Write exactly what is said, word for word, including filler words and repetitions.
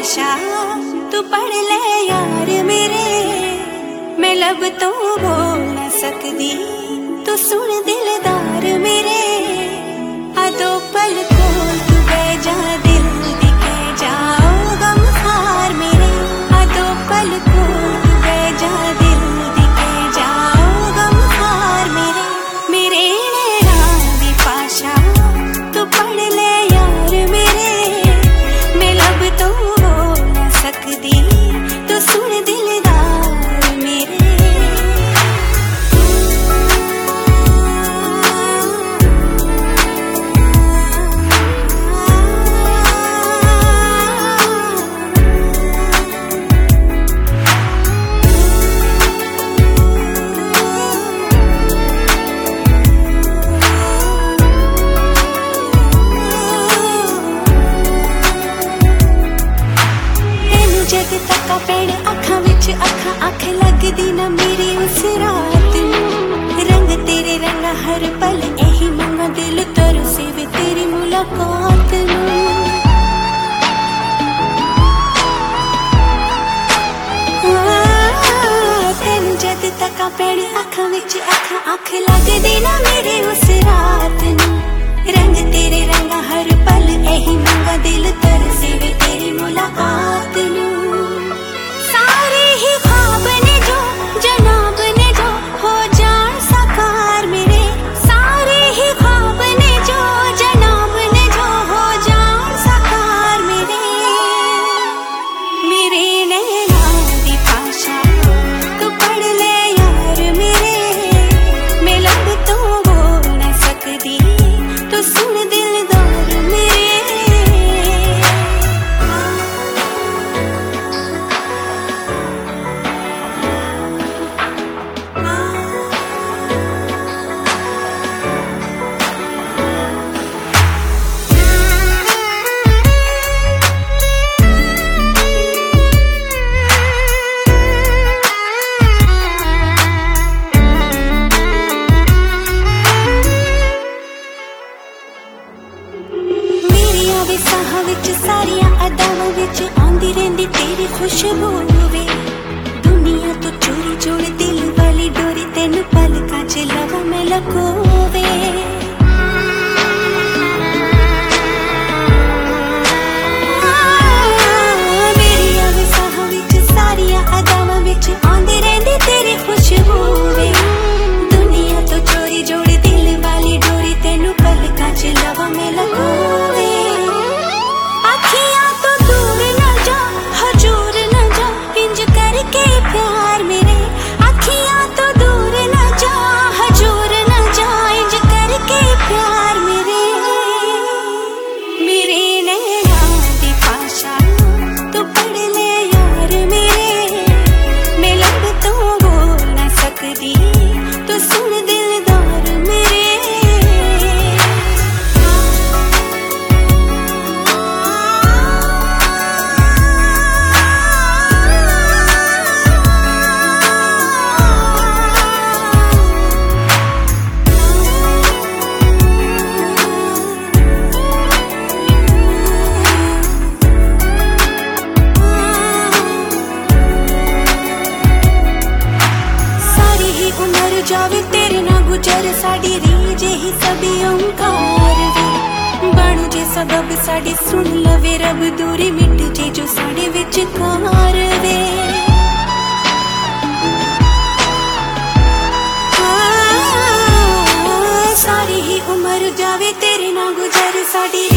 पाशा तू पढ़ ले यार मेरे, मैं लब तो बोल न सकदी तू सुन दिलदार मेरे। आ दो पल कोल तू बह जा दिल दिखे जाओ गमखार मेरे। आ दो पल कोल तू बह जा दिल दिखे जाओ गमखार मेरे। मेरे नैना दी पाशा तू पढ़ ले यार मेरे, मैं लब तो बोल न सकदी तू सुन दिलदार मेरे। जद तक पैण अखां विच अखां अख लगदी ना मेरी उस रात नूं। रंग तेरे रंग हर पल यही मंगा दिल तरसे वे तेरी मुलाकात नूं। तेन जद तक पैण अखां विच अखां अख लगदी ना मेरी उस रात नूं। रंग तेरे रंग हर पल यही मंगा दिल तरसे वे तेरी मुलाकात नूं। साहां विच सारियां अदावां विच आंदी रहिंदी तेरी खुशबू वे। दुनिया तो चोरी चोरी दिल वाली डोरी तेन पलकां च लवां मैं लकोवे। मेरी आवे साहां विच सारियां अदावां विच आंदी रहिंदी तेरी खुशबू वे। दुनिया तो चोरी चोरी दिल वाली डोरी तेन पलकां च लवां मैं लकोवे। प्यार मेरे अखियां तो दूर न जा, हजूर न जा, इंज करके प्यार मेरे। मेरे नैना दी पाशा तू पढ़ ले यार मेरे, मैं लब तो बोल न सकदी तू सुन दिलदार मेरे। जावे तेरे ना गुजर साड़ी रीज ही सभी ओंकार वे। बन जे सबब साड़ी सुन लवे रब दूरी मिट जे जो साड़े विच कार वे। सारी ही उम्र जावे तेरे ना गुजर साड़ी